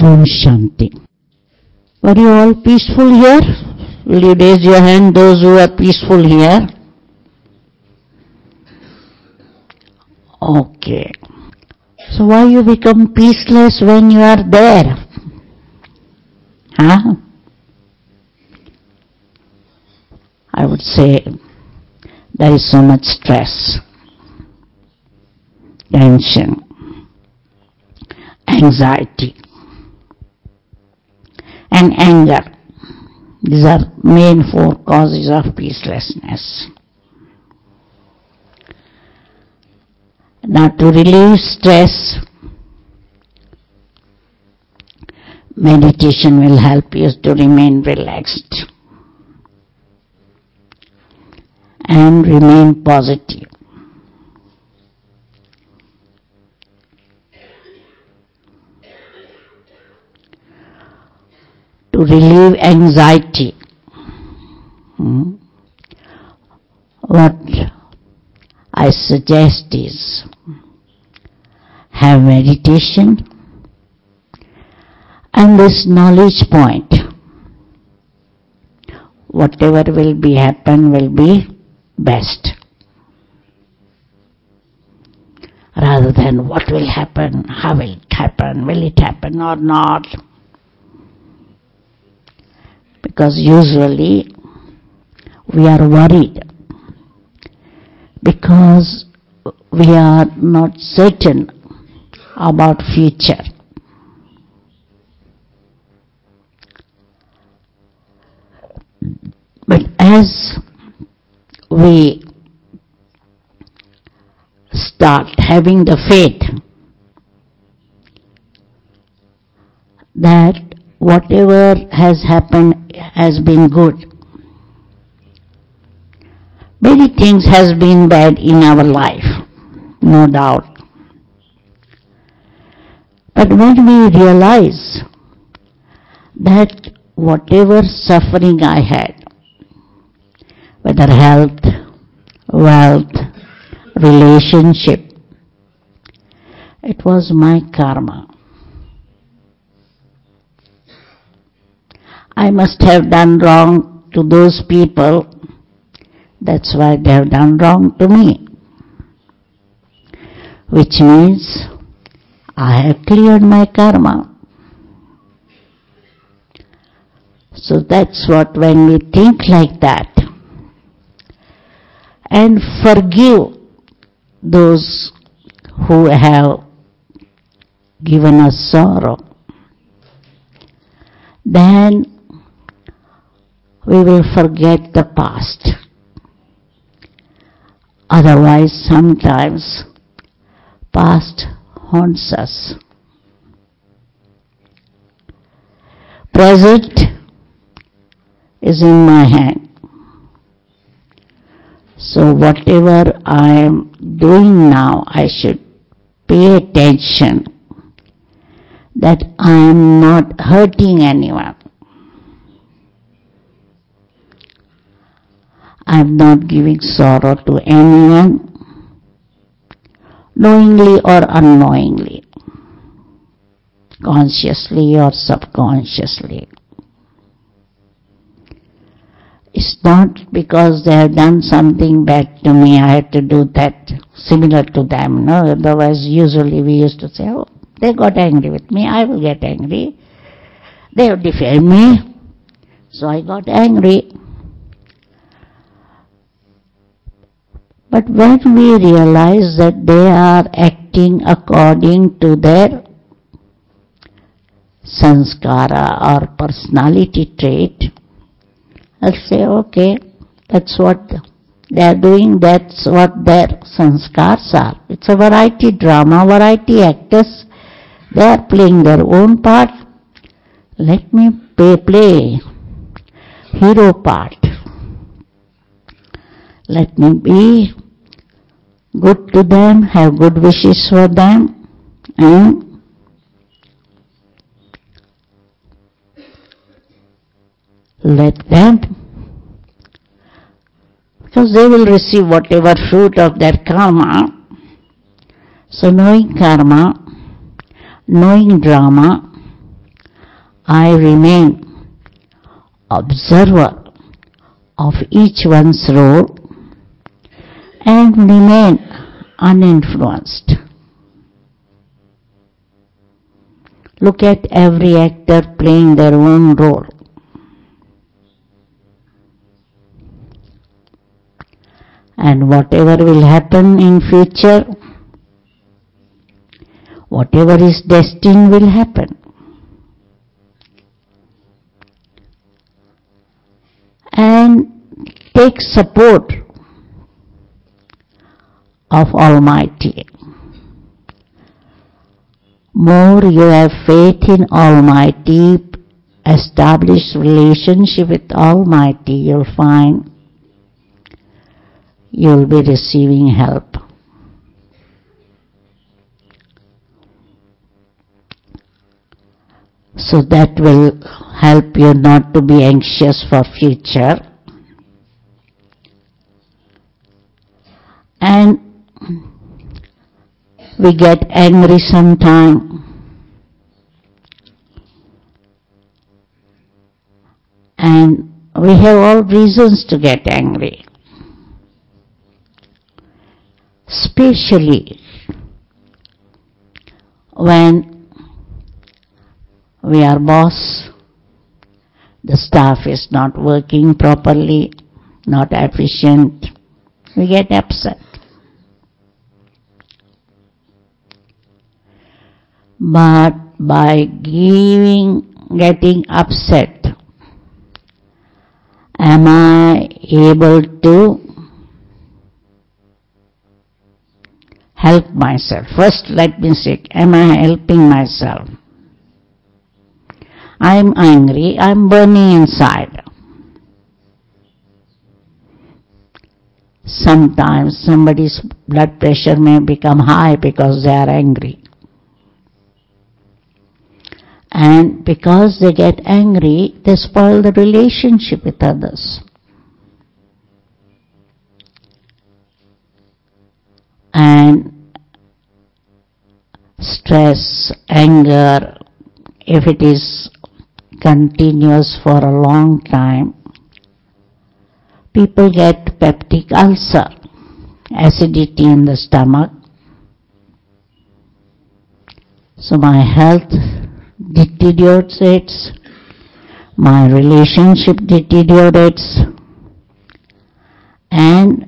Om Shanti. Were you all peaceful here? Will you raise your hand, those who are peaceful here? Okay. So why you become peaceless when you are there? Huh? I would say there is so much stress, tension, anxiety, and anger. These are main four causes of peacelessness. Now to relieve stress, meditation will help you to remain relaxed and remain positive. To relieve anxiety, what I suggest is have meditation and this knowledge point. Whatever will be happen will be best. Rather than what will happen, how will it happen or not? Because usually we are worried because we are not certain about future. But as we start having the faith that whatever has happened has been good. Many things has been bad in our life, no doubt. But when we realize that whatever suffering I had, whether health, wealth, relationship, it was my karma. I must have done wrong to those people. That's why they have done wrong to me. Which means I have cleared my karma. So that's what, when we think like that and forgive those who have given us sorrow, then we will forget the past. Otherwise, sometimes past haunts us. Present is in my hand. So whatever I am doing now, I should pay attention that I am not hurting anyone. I am not giving sorrow to anyone, knowingly or unknowingly, consciously or subconsciously. It's not because they have done something bad to me, I have to do that similar to them. No, otherwise usually we used to say, oh, they got angry with me, I will get angry. They have defamed me, so I got angry. But when we realize that they are acting according to their sanskara or personality trait, I'll say, okay, that's what they are doing, that's what their sanskars are. It's a variety drama, variety actors. They are playing their own part. Let me play hero part. Let me be good to them, have good wishes for them, and let them, because they will receive whatever fruit of their karma. So knowing karma, knowing drama, I remain observer of each one's role and remain uninfluenced. Look at every actor playing their own role. And whatever will happen in future, whatever is destined will happen. And take support of Almighty. More you have faith in Almighty, establish relationship with Almighty, you'll find you'll be receiving help. So that will help you not to be anxious for future. And we get angry sometime. And we have all reasons to get angry. Especially when we are boss, the staff is not working properly, not efficient, we get upset. But by getting upset, am I able to help myself? First, let me say, am I helping myself? I'm angry, I'm burning inside. Sometimes somebody's blood pressure may become high because they are angry. And because they get angry, they spoil the relationship with others. And stress, anger, if it is continuous for a long time, people get peptic ulcer, acidity in the stomach. So my health deteriorates, my relationship deteriorates, and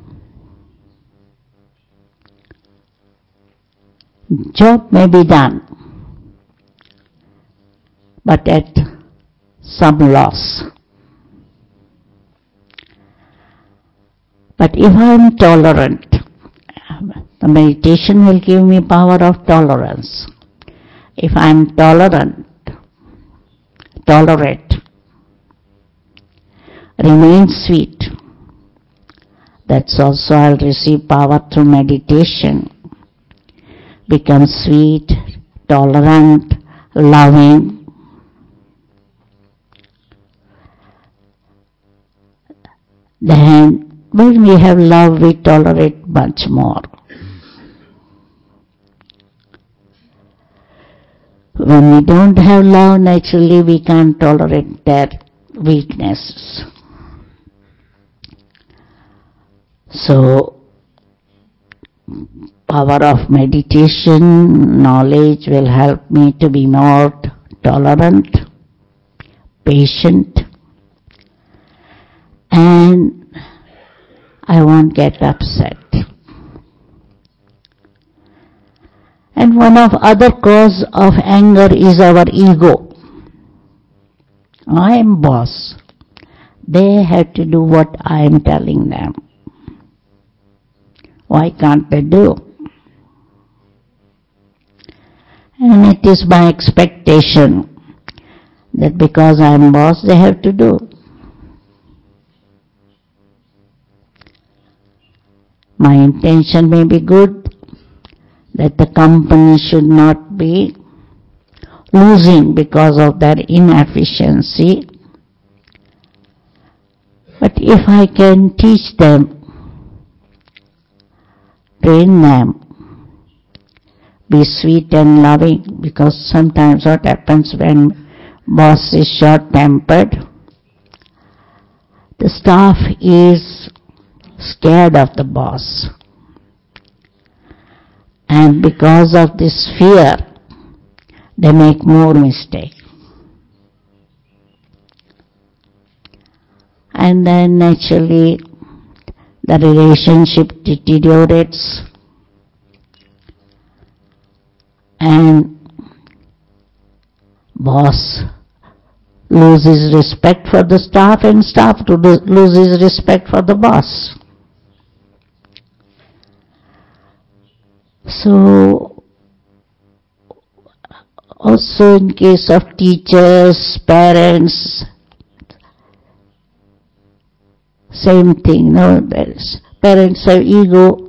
job may be done, but at some loss. But if I am tolerant, the meditation will give me power of tolerance. If I am tolerate, remain sweet, that's also I'll receive power through meditation. Become sweet, tolerant, loving. Then when we have love, we tolerate much more. When we don't have love, naturally we can't tolerate their weaknesses. So, power of meditation, knowledge will help me to be more tolerant, patient, and I won't get upset. And one of other cause of anger is our ego. I am boss. They have to do what I am telling them. Why can't they do? And it is my expectation that because I am boss, they have to do. My intention may be good, that the company should not be losing because of their inefficiency. But if I can teach them, train them, be sweet and loving, because sometimes what happens when boss is short-tempered, the staff is scared of the boss. And because of this fear, they make more mistakes. And then naturally the relationship deteriorates and boss loses respect for the staff and staff loses respect for the boss. So also in case of teachers, parents, same thing. No, parents have ego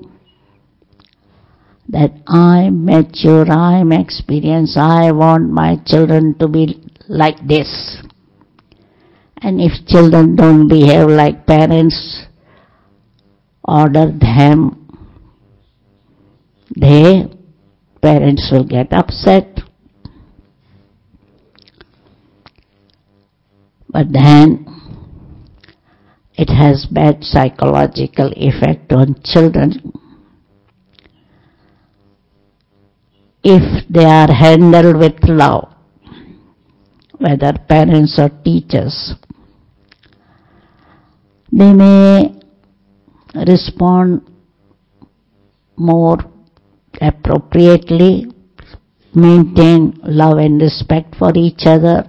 that I'm mature, I'm experienced, I want my children to be like this. And if children don't behave like parents order them, parents will get upset. But then it has bad psychological effect on children if they are handled with love, whether parents or teachers. They may respond more appropriately, maintain love and respect for each other,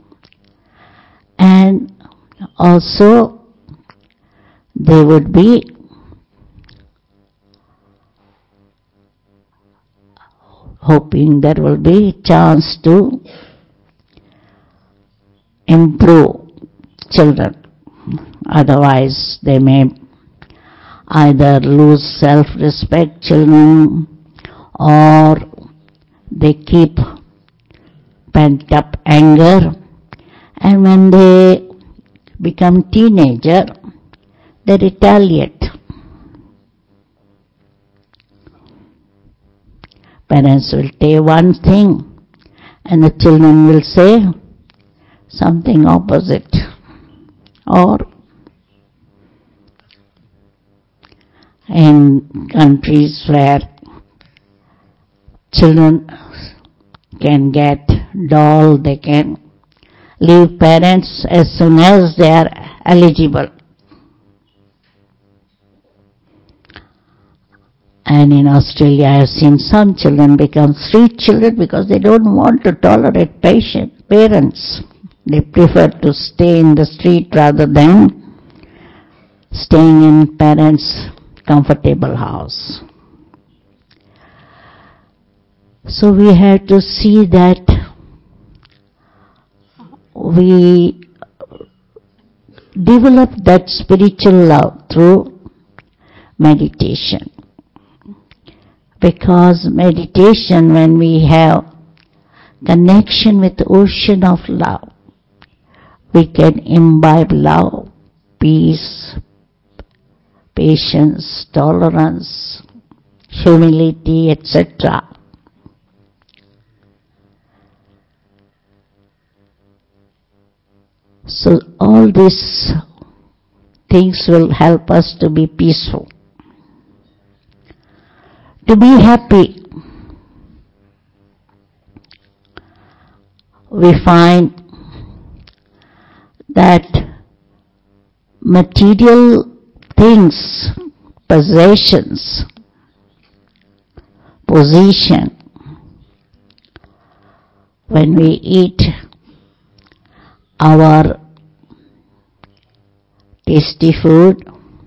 and also they would be hoping there will be chance to improve children. Otherwise, they may either lose self-respect, children, or they keep pent-up anger, and when they become teenager, they retaliate. Parents will say one thing and the children will say something opposite. Or in countries where children can get doll, they can leave parents as soon as they are eligible. And in Australia I have seen some children become street children because they don't want to tolerate parents. They prefer to stay in the street rather than staying in parents' comfortable house. So we have to see that we develop that spiritual love through meditation. Because meditation, when we have connection with the ocean of love, we can imbibe love, peace, patience, tolerance, humility, etc. So all these things will help us to be peaceful, to be happy. We find that material things, possessions, position, when we eat our tasty food,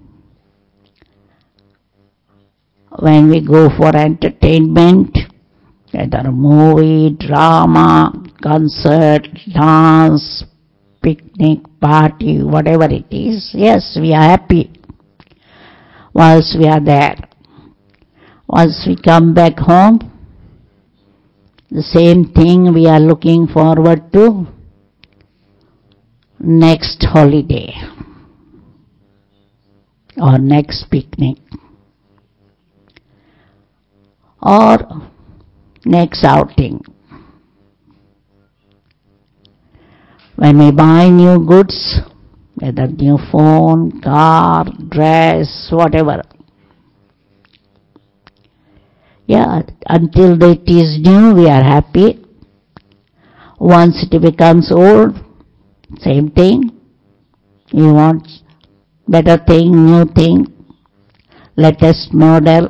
when we go for entertainment, whether movie, drama, concert, dance, picnic, party, whatever it is, yes, we are happy whilst we are there. Once we come back home, the same thing we are looking forward to next holiday or next picnic or next outing. When we buy new goods, whether new phone, car, dress, whatever, until it is new, we are happy. Once it becomes old, same thing. You want better thing, new thing, latest model.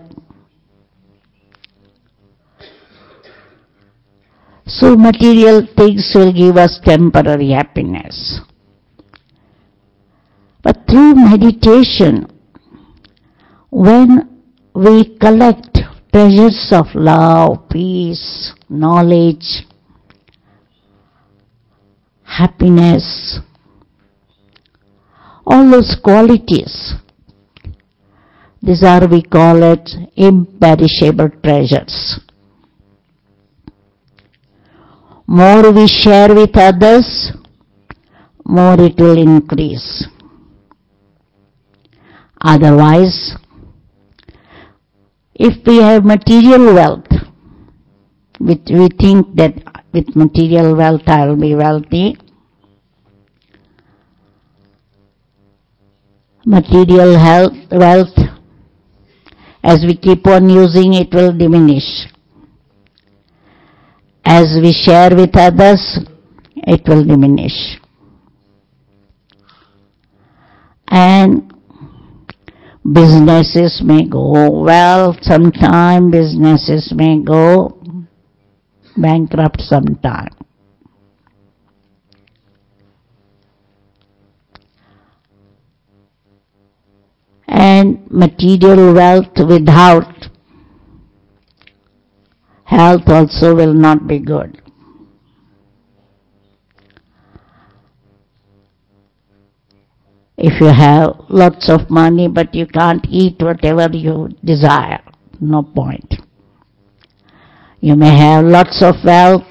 So material things will give us temporary happiness. But through meditation, when we collect treasures of love, peace, knowledge, happiness, all those qualities, these are, we call it, imperishable treasures. More we share with others, more it will increase. Otherwise, if we have material wealth, we think that with material wealth I will be wealthy. Material wealth, as we keep on using, it will diminish. As we share with others, it will diminish. And businesses may go well sometime, businesses may go bankrupt sometime. And material wealth without health also will not be good. If you have lots of money but you can't eat whatever you desire, no point. You may have lots of wealth,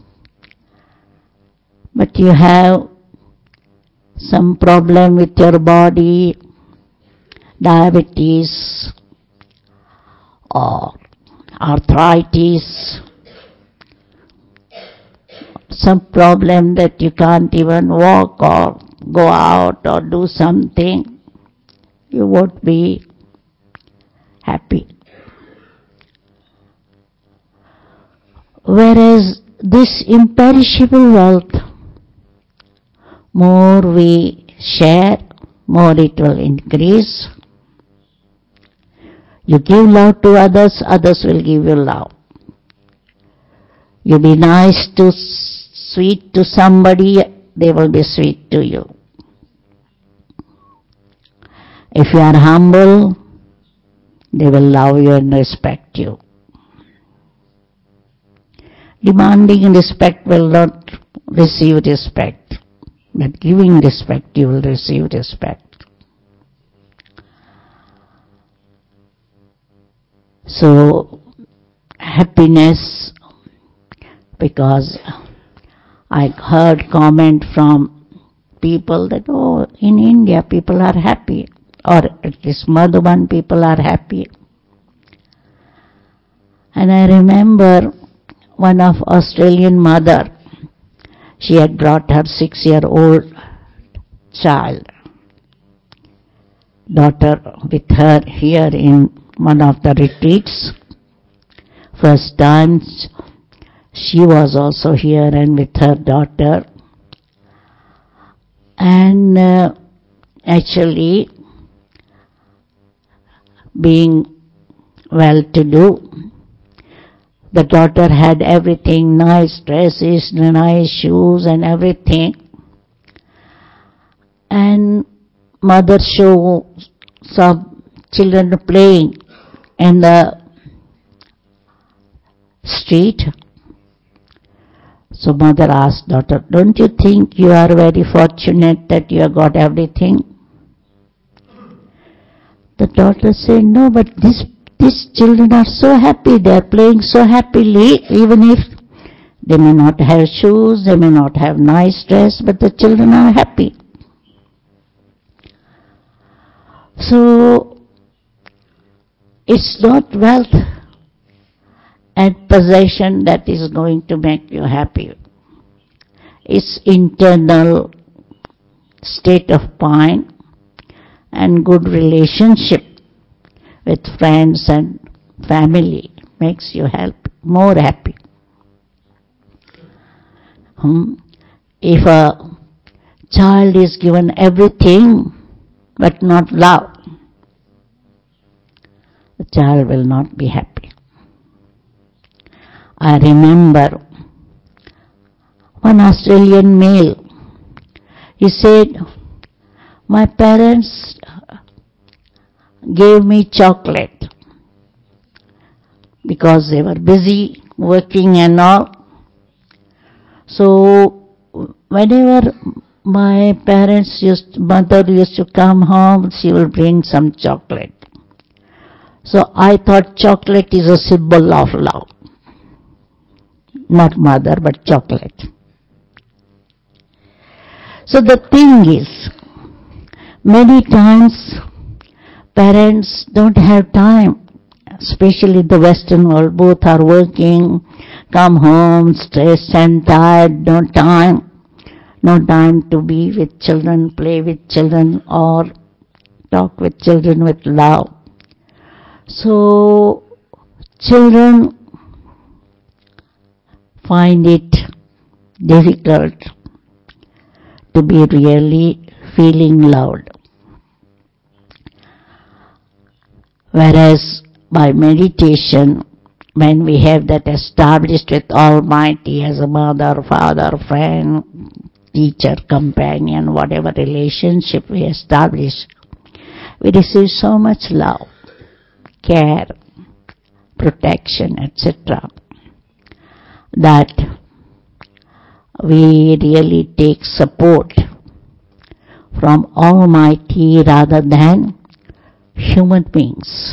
but you have some problem with your body, diabetes or arthritis, some problem that you can't even walk or go out or do something, you won't be happy. Whereas this imperishable wealth, more we share, more it will increase. You give love to others, others will give you love. You be nice to, sweet to somebody, they will be sweet to you. If you are humble, they will love you and respect you. Demanding respect will not receive respect, but giving respect you will receive respect. So, happiness, because I heard comment from people that, oh, in India people are happy, or at least Madhuban people are happy. And I remember one of Australian mother, she had brought her 6-year-old daughter with her here in one of the retreats. First time she was also here and with her daughter. And actually, being well-to-do, the daughter had everything, nice dresses, nice shoes and everything. And mother showed some children playing in the street. So mother asked daughter, don't you think you are very fortunate that you have got everything? The daughter said, no, but these children are so happy, they are playing so happily, even if they may not have shoes, they may not have nice dress, but the children are happy. So, it's not wealth and possession that is going to make you happy. its internal state of mind and good relationship with friends and family makes you more happy. If a child is given everything but not love, the child will not be happy. I remember one Australian male, he said, my parents gave me chocolate because they were busy working and all. So whenever my mother used to come home, she will bring some chocolate. So I thought chocolate is a symbol of love. Not mother, but chocolate. So the thing is, many times parents don't have time, especially the Western world. Both are working, come home, stressed and tired, no time to be with children, play with children, or talk with children with love. So children find it difficult to be really feeling loved. Whereas by meditation, when we have that established with Almighty as a mother, father, friend, teacher, companion, whatever relationship we establish, we receive so much love, care, protection, etc., that we really take support from Almighty rather than human beings.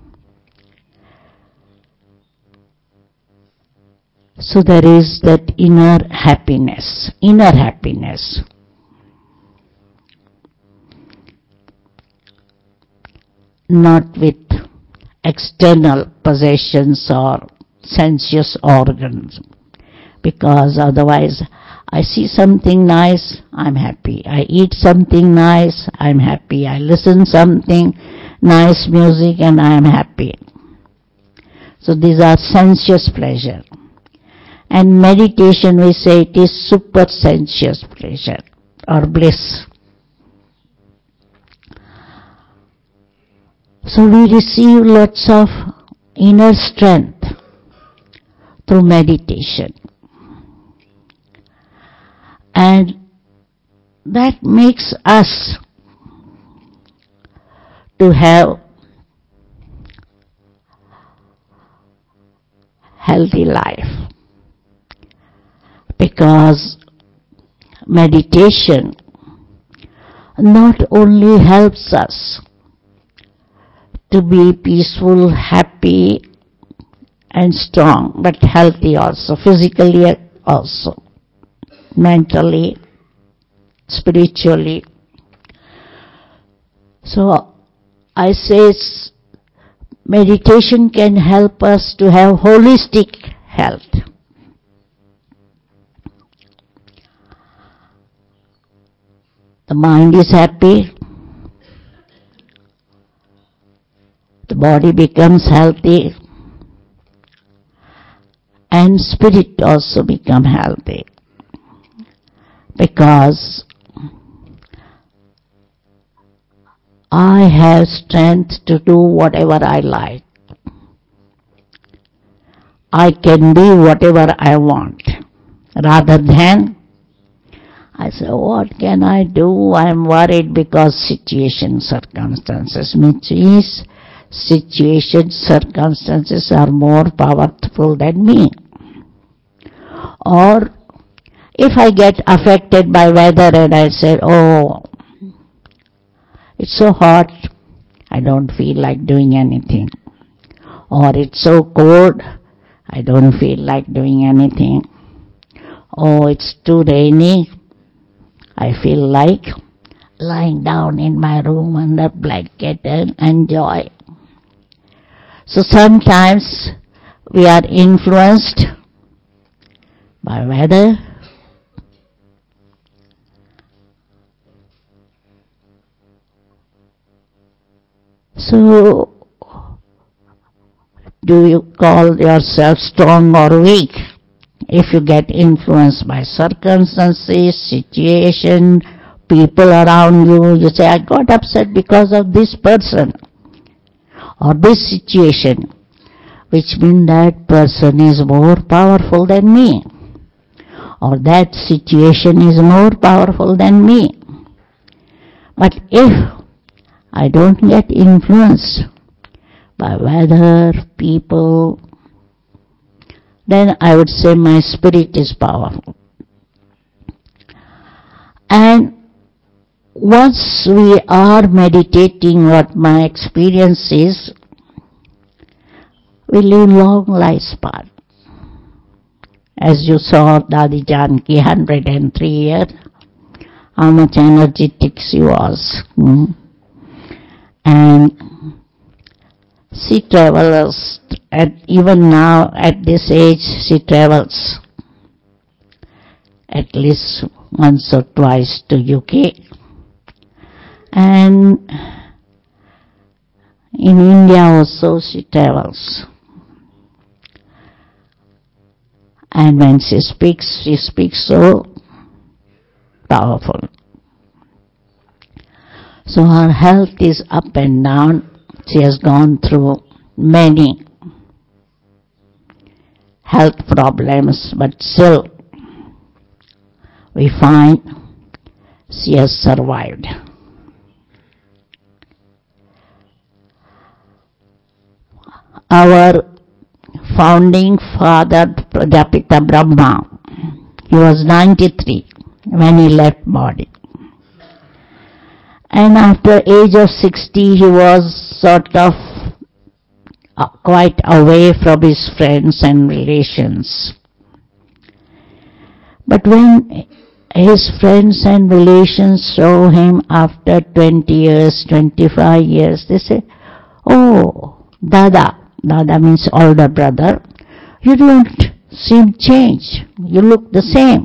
So there is that inner happiness, not with external possessions or sensuous organs, because otherwise I see something nice, I'm happy. I eat something nice, I'm happy. I listen something nice music and I'm happy. So these are sensuous pleasure. And meditation, we say it is super sensuous pleasure or bliss. So we receive lots of inner strength through meditation. And that makes us to have healthy life. Because meditation not only helps us to be peaceful, happy and strong, but healthy also, physically also, mentally, spiritually. So I say meditation can help us to have holistic health. The mind is happy, the body becomes healthy, and spirit also become healthy. Because I have strength to do whatever I like. I can be whatever I want, rather than I say, what can I do? I'm worried because circumstances. Means circumstances are more powerful than me. Or if I get affected by weather and I say, oh, it's so hot, I don't feel like doing anything. Or it's so cold, I don't feel like doing anything. Oh, it's too rainy, I feel like lying down in my room under blanket and enjoy. So sometimes we are influenced by weather, So, do you call yourself strong or weak? If you get influenced by circumstances, situation, people around you, you say, I got upset because of this person or this situation, which means that person is more powerful than me, or that situation is more powerful than me. But if I don't get influenced by weather, people, then I would say my spirit is powerful. And once we are meditating, what my experience is, we live long lifespan. As you saw Dadi Janki, 103 years, how much energetic she was. And she travels, and even now at this age she travels at least once or twice to UK. And in India also she travels. And when she speaks so powerful. So her health is up and down. She has gone through many health problems, but still we find she has survived. Our founding father, Prajapita Brahma, he was 93 when he left body. And after age of 60, he was sort of quite away from his friends and relations. But when his friends and relations saw him after 20 years, 25 years, they say, oh, Dada means older brother, you don't seem changed, you look the same.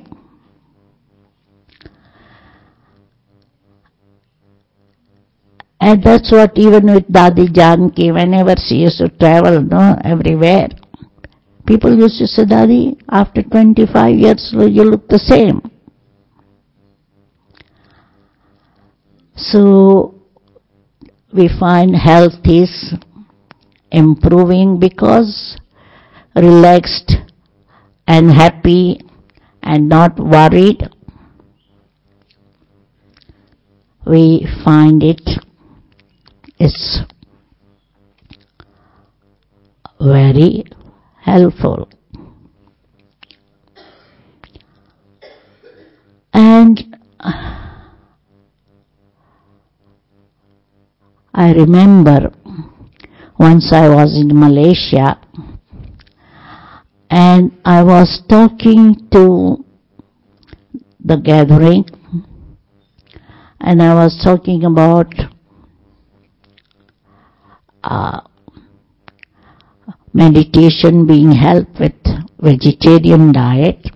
And that's what even with Dadi Janki, whenever she used to travel everywhere, people used to say, Dadi, after 25 years you look the same. So we find health is improving because relaxed and happy and not worried, we find it is very helpful. And I remember once I was in Malaysia and I was talking to the gathering and I was talking about meditation being helped with vegetarian diet.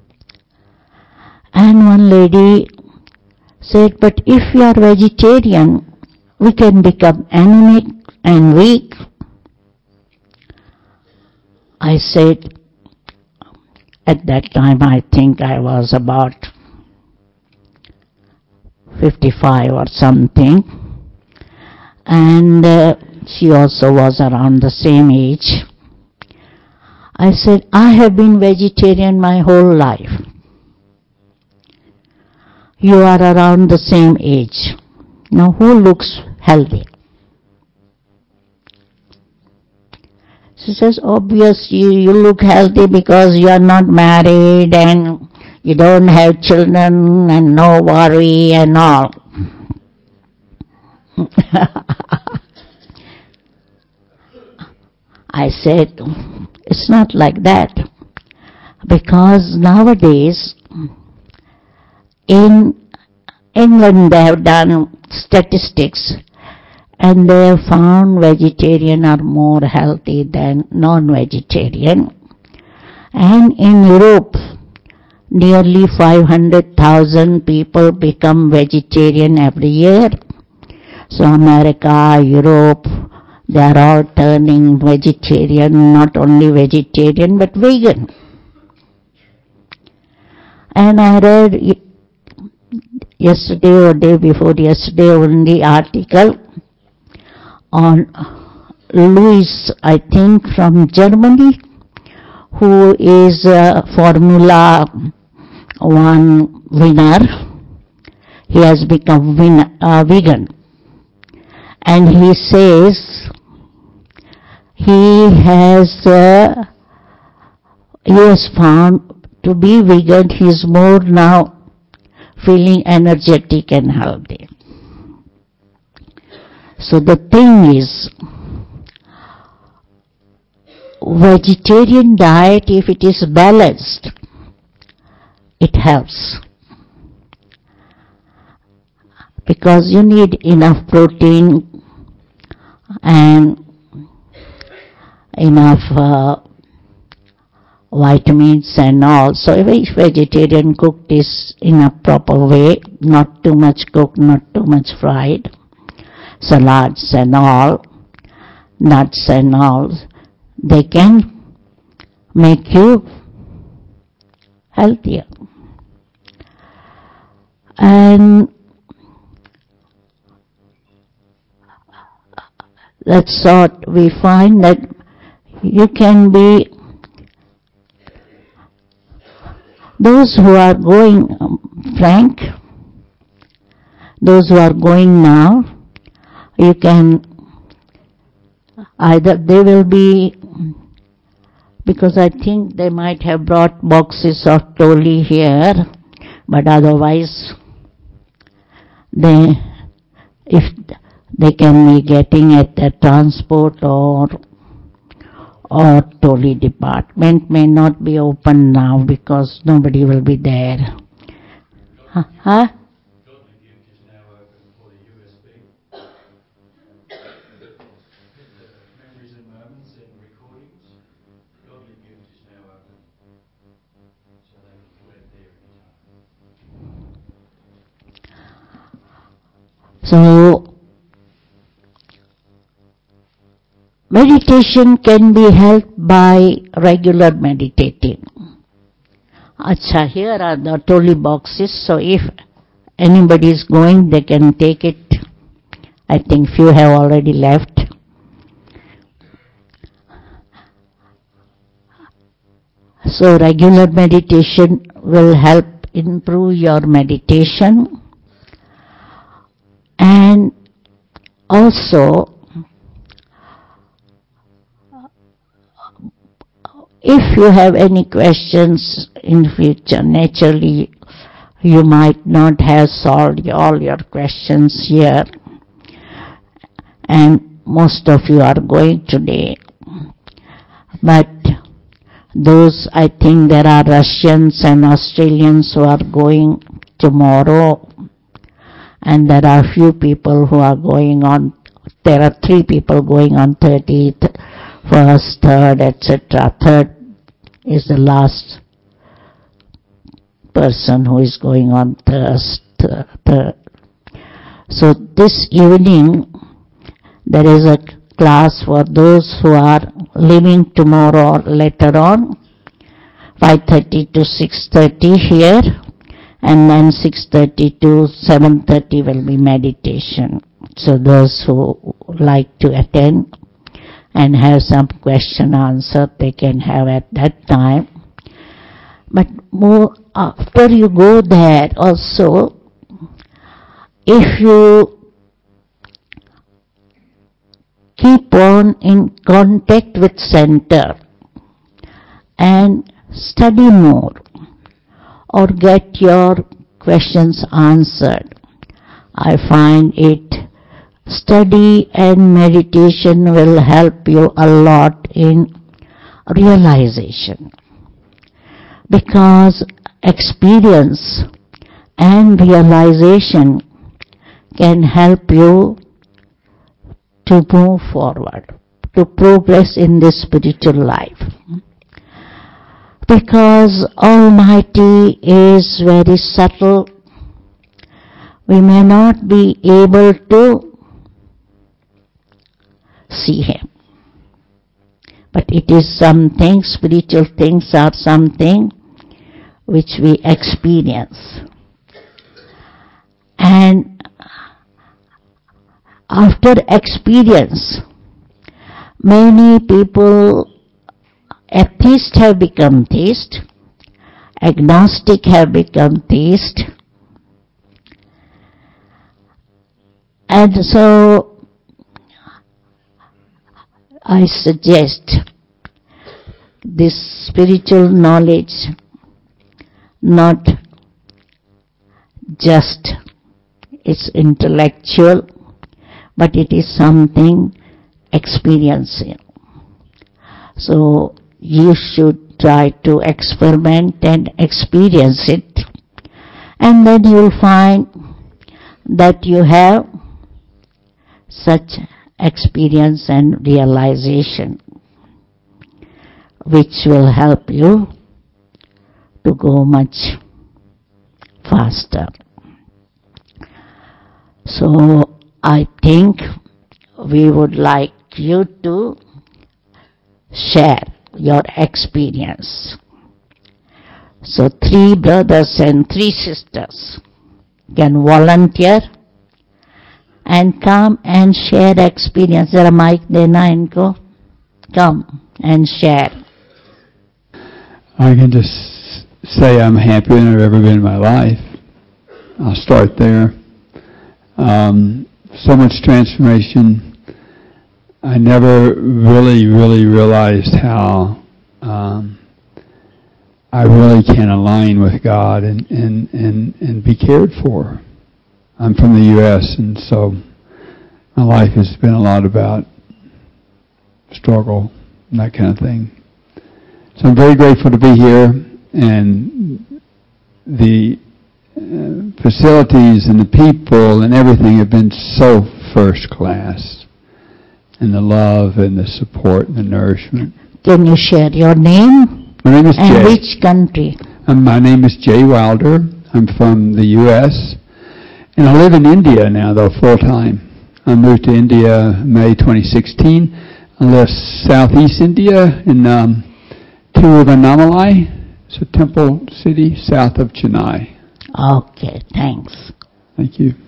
And one lady said, but if you are vegetarian, we can become anemic and weak. I said, at that time I think I was about 55 or something, and she also was around the same age. I said, I have been vegetarian my whole life. You are around the same age. Now who looks healthy? She says, obviously you look healthy because you are not married and you don't have children and no worry and all. I said, it's not like that, because nowadays in England they have done statistics and they have found vegetarian are more healthy than non-vegetarian. And in Europe, nearly 500,000 people become vegetarian every year. So America, Europe, they are all turning vegetarian, not only vegetarian but vegan. And I read yesterday or day before yesterday only article on Louis, I think from Germany, who is a Formula One winner. He has become vegan. And he says he has found to be vegan, he is more now feeling energetic and healthy. So the thing is, vegetarian diet, if it is balanced, it helps. Because you need enough protein and enough vitamins and all. So if vegetarian cooked is in a proper way, not too much cooked, not too much fried, salads and all, nuts and all, they can make you healthier. And that's what we find, that you can be, those who are going, Frank, those who are going now, you can either, they will be, because I think they might have brought boxes of toli here, but otherwise if they can be getting at the transport or toli department may not be open now because nobody will be there. Huh? So, meditation can be helped by regular meditating. Acha, here are the toli boxes, so if anybody is going, they can take it. I think few have already left. So regular meditation will help improve your meditation. And also, if you have any questions in future, naturally you might not have solved all your questions here, and most of you are going today. But those, I think there are Russians and Australians who are going tomorrow, and there are few people who are going on, there are 3 people going on 30th, 1st, 3rd, etc. 3rd is the last person who is going on 3rd. So this evening there is a class for those who are leaving tomorrow or later on, 5:30 to 6:30 here, and then 6:30 to 7:30 will be meditation. So those who like to attend and have some question answer, they can have at that time. But more after you go there also, if you keep on in contact with center and study more or get your questions answered, I find it, study and meditation will help you a lot in realization, because experience and realization can help you to move forward, to progress in this spiritual life. Because Almighty is very subtle, we may not be able to see him. But it is something, spiritual things are something which we experience. And after experience, many people, atheists have become theists, agnostic have become theists. And so I suggest this spiritual knowledge not just it's intellectual, but it is something experiencing. So you should try to experiment and experience it, and then you will find that you have such experience and realization which will help you to go much faster. So I think we would like you to share your experience. So 3 brothers and 3 sisters can volunteer and come and share experience. Zara mic dena inko. Come and share. I can just say I'm happier than I've ever been in my life. I'll start there. So much transformation. I never really realized how I really can align with God and be cared for. I'm from the U.S., and so my life has been a lot about struggle and that kind of thing. So I'm very grateful to be here, and the facilities and the people and everything have been so first class, and the love and the support and the nourishment. Can you share your name? My name is Jay. And which country? My name is Jay Wilder. I'm from the U.S., and I live in India now, though, full time. I moved to India May 2016. I live southeast India in Tiruvannamalai. It's a temple city south of Chennai. Okay, thanks. Thank you.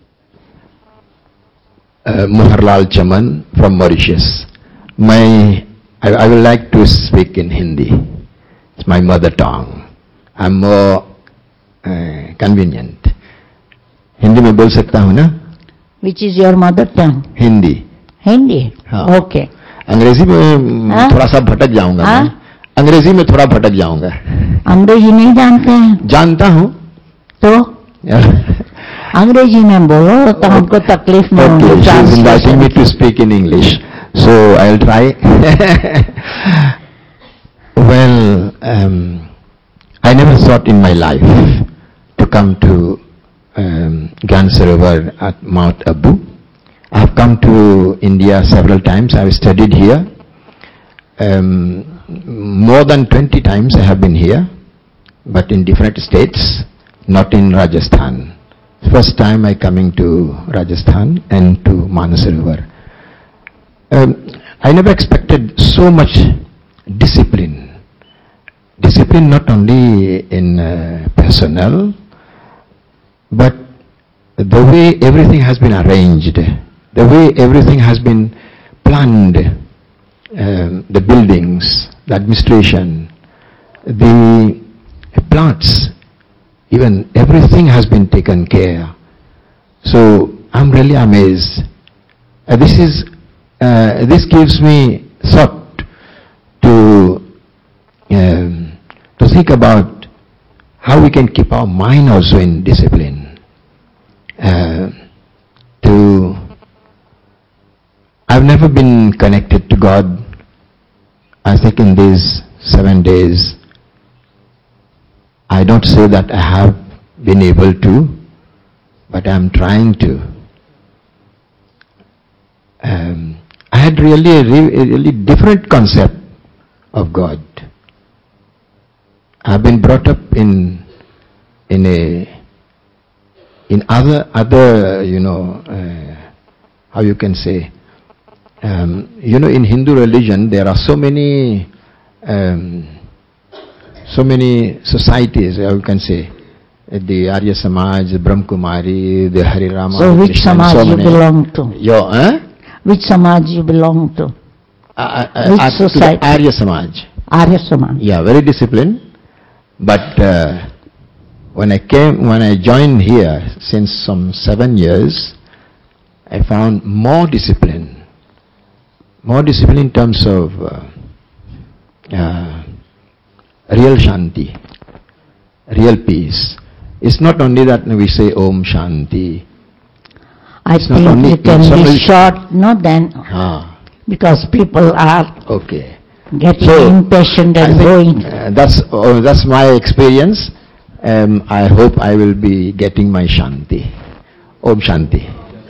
Moharlal Chaman from Mauritius. I would like to speak in Hindi. It's my mother tongue. I'm more convenient. Hindi में बोल सकता हूँ ना? Which is your mother tongue? Hindi. Hindi? हाँ. Okay. अंग्रेजी में थोड़ा सा भटक जाऊंगा मैं. अंग्रेजी में थोड़ा भटक जाऊंगा. अंग्रेजी नहीं जानते हैं? जानता हूँ. तो? अंग्रेजी में बोलो तो हमको तकलीफ नहीं होगी. Okay, she is inviting me to speak in English, so I'll try. Well, I never thought in my life to come to Gyan Sarovar at Mount Abu. I have come to India several times. I have studied here. More than 20 times I have been here, but in different states, not in Rajasthan. First time I coming to Rajasthan and to Manasarovar. I never expected so much discipline. Discipline not only in personnel, but the way everything has been arranged, the way everything has been planned, the buildings, the administration, the plants, even everything has been taken care. So I'm really amazed. This gives me thought to think about how we can keep our mind also in discipline. I've never been connected to God. I think in these 7 days, I don't say that I have been able to, but I'm trying to. I had really a really different concept of God. I've been brought up in other how you can say, in Hindu religion there are so many societies, I can say. The Arya Samaj, the Brahma Kumari, the Harirama. So which Samaj you belong to? Which Samaj you belong to? Which society? To Arya Samaj. Arya Samaj. Yeah, very disciplined. But when I joined here, since some 7 years, I found more discipline. More discipline in terms of real Shanti, real peace. It's not only that we say Om Shanti. I think it can be short, no then, because people are getting impatient and going. That's my experience. I hope I will be getting my Shanti. Om Shanti.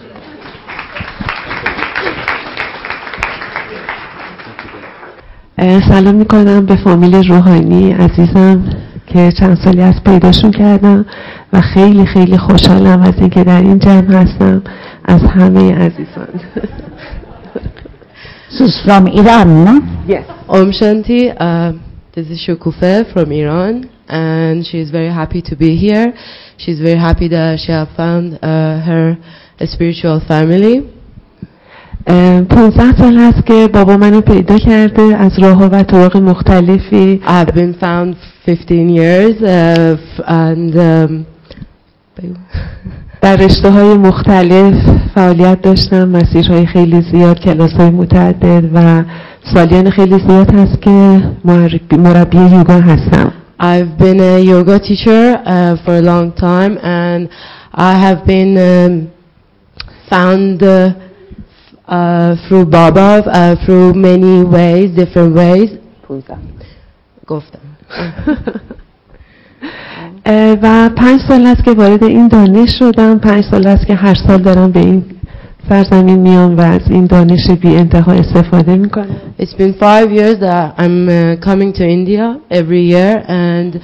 سلام میکنم به فامیل روحانی عزیزم که چند سالی از پیداشون کردم و خیلی خیلی خوشحالم از اینکه در این جمع هستم از همه عزیزان. This is from Iran, no? Yes. Om Shanti. This is Shukufe from Iran, and she's very happy to be here. She's very happy that she has found her spiritual family. 15 سال هست که بابا منو پیدا کرده از راه و طرق مختلفی. I've been found 15 years and در رشته‌های مختلف فعالیت داشتم، مسیرهای خیلی زیاد، کلاس‌های متعدد و سالیان خیلی زیاد هست که مربی یوگا هستم. I've been a yoga teacher for a long time and I have been found through Baba through many ways, different ways. گفتم. و 5 سال است که وارد این دانش شدم. 5 سال است که هر سال دارم به این سرزمین میام و از این دانش بی انتها استفاده میکنم. It's been 5 years that I'm coming to India every year and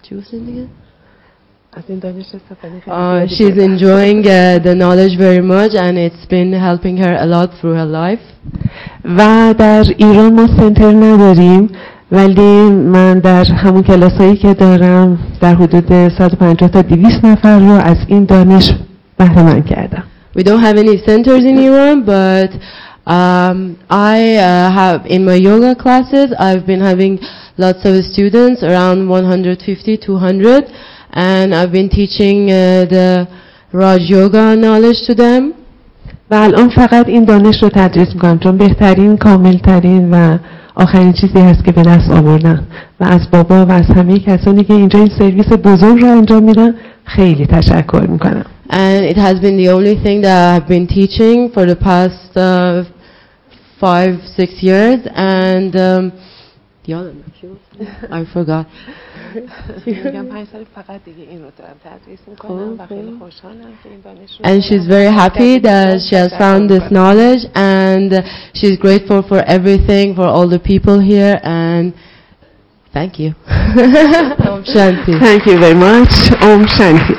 she's enjoying the knowledge very much and it's been helping her a lot through her life. و در ایران ما سنتر نداریم ولی من در همون کلاسایی که دارم در حدود 150 تا 200 نفر رو از این دانش بهره مند کردم. We don't have any centers in Iran, but I have in my yoga classes I've been having lots of students, around 150, 200, and I've been teaching the Raj Yoga knowledge to them. و الان فقط این دانش رو تدریس میکنم چون بهترین، کاملترین و آخرین چیزی هست که به دست آوردم و از بابا و از همه کسانی که اینجا این سرویس بزرگ رو انجام میدن خیلی تشکر میکنم. And it has been the only thing that I've been teaching for the past 5-6 years and the other I forgot. And she's very happy that she has found this knowledge and she's grateful for everything, for all the people here, and thank you. Om Shanti. Thank you very much. Om Shanti.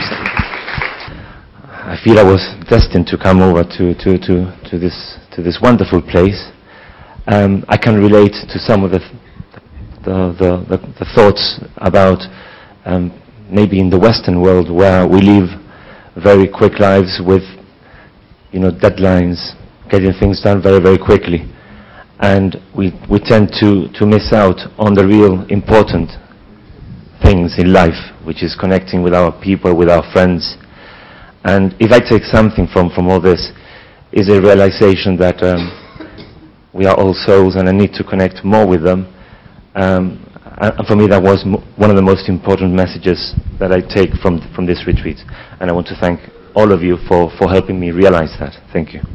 I feel I was destined to come over to this wonderful place. I can relate to some of the thoughts about maybe in the Western world where we live very quick lives with deadlines, getting things done very, very quickly, and we tend to miss out on the real important things in life, which is connecting with our people, with our friends. And if I take something from all this, is a realization that we are all souls and I need to connect more with them. And for me that was one of the most important messages that I take from this retreat. And I want to thank all of you for helping me realize that. Thank you.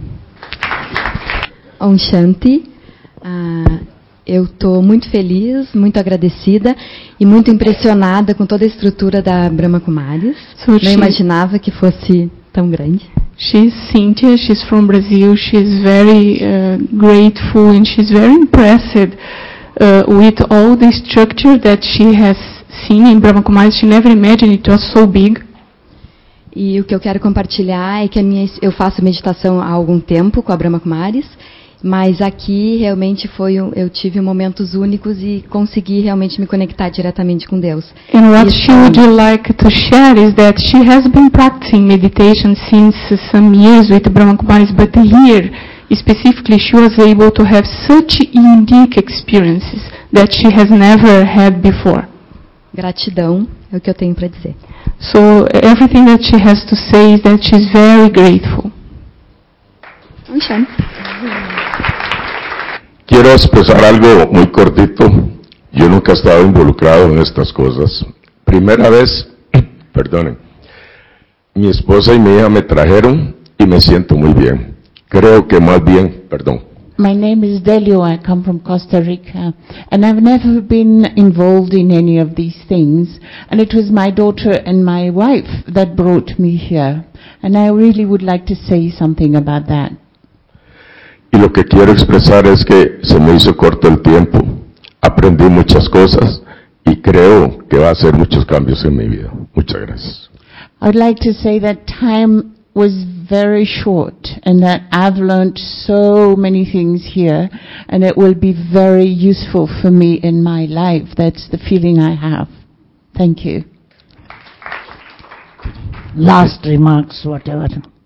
Om Shanti. Eu estou muito feliz, muito agradecida e muito impressionada com toda a estrutura da Brahma Kumaris. Não imaginava que fosse tão grande. She's Cynthia, she's from Brazil, she's very grateful and she's very impressed with all the structure that she has seen in Brahma Kumaris. She never imagined it was so big. E o que eu quero compartilhar é que eu faço meditação há algum tempo com a Brahma Kumaris Mas aqui realmente eu tive momentos únicos e consegui realmente me conectar diretamente com Deus. And what she would like to share is that she has been practicing meditation since some years with Brahma Kumaris, but here specifically she was able to have such unique experiences that she has never had before. Gratidão é o que eu tenho para dizer. So everything that she has to say is that she's very grateful. Quiero expresar algo muy cortito. Yo nunca he estado involucrado en estas cosas. Primera vez, perdonen, mi esposa y mi hija me trajeron y me siento muy bien. Creo que más bien, perdón. My name is Delio, I come from Costa Rica, and I've never been involved in any of these things, and it was my daughter and my wife that brought me here, and I really would like to say something about that. Y lo que quiero expresar es que se me hizo corto el tiempo, aprendí muchas cosas y creo que va a hacer muchos cambios en mi vida. Muchas gracias. I'd like to say that time was very short and that I've learned so many things here and it will be very useful for me in my life. That's the feeling I have. Thank you. Last remarks, whatever.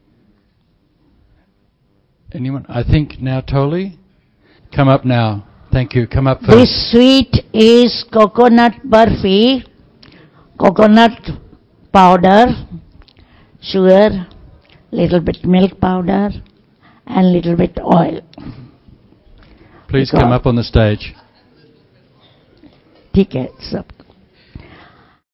Anyone? I think now Toli. Come up now. Thank you. Come up first. This sweet is coconut burfi, coconut powder, sugar, little bit milk powder, and little bit oil. Please come up on the stage. ठीक है सब